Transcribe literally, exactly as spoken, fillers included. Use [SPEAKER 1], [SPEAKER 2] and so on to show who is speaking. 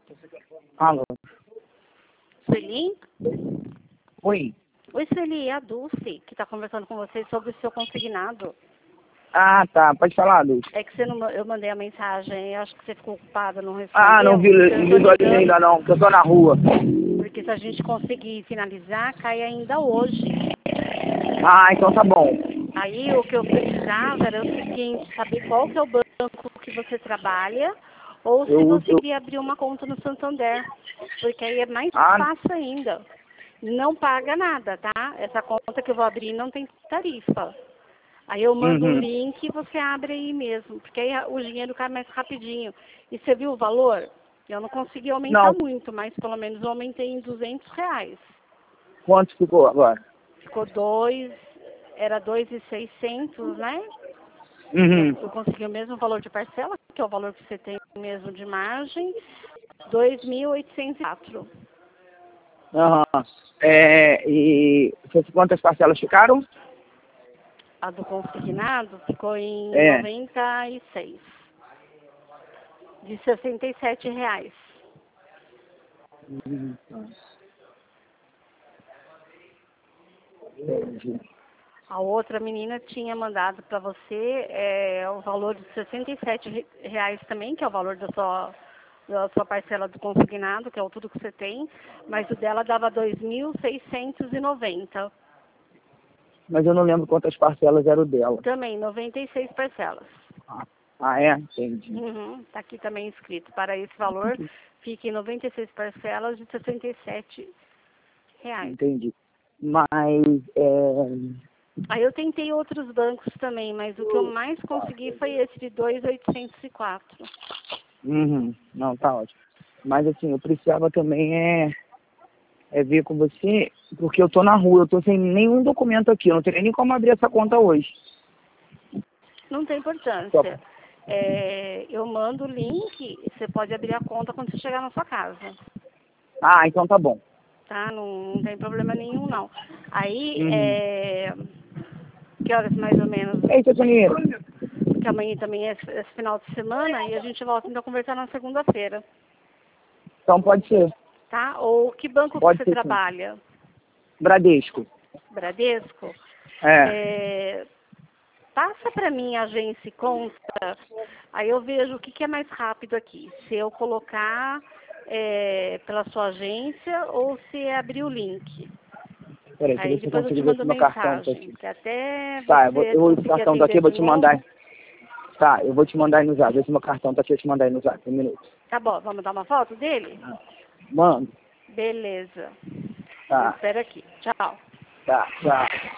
[SPEAKER 1] Alô?
[SPEAKER 2] Sueli?
[SPEAKER 1] Oi.
[SPEAKER 2] Oi, Sueli, é a Dulce, que está conversando com você sobre o seu consignado.
[SPEAKER 1] Ah, tá. Pode falar, Dulce.
[SPEAKER 2] É que você não, eu mandei a mensagem, eu acho que você ficou ocupada, não respondeu.
[SPEAKER 1] Ah, não vi,
[SPEAKER 2] Então,
[SPEAKER 1] não
[SPEAKER 2] eu tô
[SPEAKER 1] visualizei
[SPEAKER 2] ligando,
[SPEAKER 1] ainda não, porque eu tô na rua.
[SPEAKER 2] porque se a gente conseguir finalizar, cai ainda hoje.
[SPEAKER 1] Ah, então tá bom.
[SPEAKER 2] Aí o que eu precisava era o seguinte, saber qual que é o banco que você trabalha, ou se
[SPEAKER 1] Eu,
[SPEAKER 2] você
[SPEAKER 1] eu...
[SPEAKER 2] queria abrir uma conta no Santander, porque aí é mais
[SPEAKER 1] Ah,
[SPEAKER 2] fácil ainda. Não paga nada, tá? Essa conta que eu vou abrir não tem tarifa. Aí eu mando o
[SPEAKER 1] uhum.
[SPEAKER 2] link e você abre aí mesmo, porque aí o dinheiro cai mais rapidinho. E você viu o valor? Eu não consegui aumentar
[SPEAKER 1] Não,
[SPEAKER 2] muito, mas pelo menos eu aumentei em duzentos reais.
[SPEAKER 1] quanto ficou agora?
[SPEAKER 2] Ficou dois, era dois mil e seiscentos, né? Eu,
[SPEAKER 1] Uhum.
[SPEAKER 2] eu consegui o mesmo valor de parcela, que é o valor que você tem mesmo de margem, dois mil oitocentos e quatro.
[SPEAKER 1] Aham. É, e você- quantas parcelas ficaram?
[SPEAKER 2] A do consignado ficou em
[SPEAKER 1] É.
[SPEAKER 2] noventa e seis, de sessenta e sete reais.
[SPEAKER 1] Uhum. Entendi.
[SPEAKER 2] A outra menina tinha mandado para você é, o valor de sessenta e sete reais também, que é o valor da sua, da sua parcela do consignado, que é o tudo que você tem, mas o dela dava dois mil seiscentos e noventa.
[SPEAKER 1] Mas eu não lembro quantas parcelas eram dela.
[SPEAKER 2] Também, noventa e seis parcelas.
[SPEAKER 1] Ah, ah é? Entendi.
[SPEAKER 2] Uhum, tá aqui também escrito. Para esse valor, fica em noventa e seis parcelas de sessenta e sete reais.
[SPEAKER 1] Entendi. Mas, é...
[SPEAKER 2] Aí eu tentei outros bancos também, mas o que eu mais consegui foi esse de dois mil oitocentos e quatro.
[SPEAKER 1] Uhum. Não, tá ótimo. Mas assim, eu precisava também é, é ver com você, porque eu tô na rua, eu tô sem nenhum documento aqui, eu não tenho nem como abrir essa conta hoje.
[SPEAKER 2] Não tem
[SPEAKER 1] Só-
[SPEAKER 2] importância. É, eu mando o link, você pode abrir a conta quando você chegar na sua casa,
[SPEAKER 1] Ah, então tá bom.
[SPEAKER 2] tá? Não, não tem problema nenhum, não. Aí,
[SPEAKER 1] Uhum.
[SPEAKER 2] é, que horas mais ou menos?
[SPEAKER 1] Eita, Toninho.
[SPEAKER 2] Porque amanhã também é esse esse final de semana e a gente volta então a conversar na segunda-feira,
[SPEAKER 1] Então pode ser.
[SPEAKER 2] tá? Ou que banco que
[SPEAKER 1] Pode
[SPEAKER 2] você
[SPEAKER 1] ser sim.
[SPEAKER 2] trabalha?
[SPEAKER 1] Bradesco.
[SPEAKER 2] Bradesco?
[SPEAKER 1] É.
[SPEAKER 2] É, passa para mim a agência e conta, aí eu vejo o que, que é mais rápido aqui. Se eu colocar é, pela sua agência ou se abrir o link.
[SPEAKER 1] Peraí, deixa eu ver
[SPEAKER 2] Aí
[SPEAKER 1] se eu
[SPEAKER 2] depois eu
[SPEAKER 1] consigo
[SPEAKER 2] te
[SPEAKER 1] ver
[SPEAKER 2] mando
[SPEAKER 1] se meu cartão tá
[SPEAKER 2] mensagem,
[SPEAKER 1] aqui.
[SPEAKER 2] que até
[SPEAKER 1] Tá, eu vou,
[SPEAKER 2] você
[SPEAKER 1] eu vou esse
[SPEAKER 2] conseguir
[SPEAKER 1] cartão tá aqui,
[SPEAKER 2] atender
[SPEAKER 1] eu vou
[SPEAKER 2] de
[SPEAKER 1] te mandar.
[SPEAKER 2] novo.
[SPEAKER 1] Tá, eu vou te mandar aí no zap. Esse meu cartão tá aqui, eu te mandar aí no zap. Um minuto.
[SPEAKER 2] Tá bom, vamos dar uma foto dele?
[SPEAKER 1] Mano.
[SPEAKER 2] Beleza. Eu
[SPEAKER 1] Tá,
[SPEAKER 2] espero aqui. Tchau.
[SPEAKER 1] tá, tchau.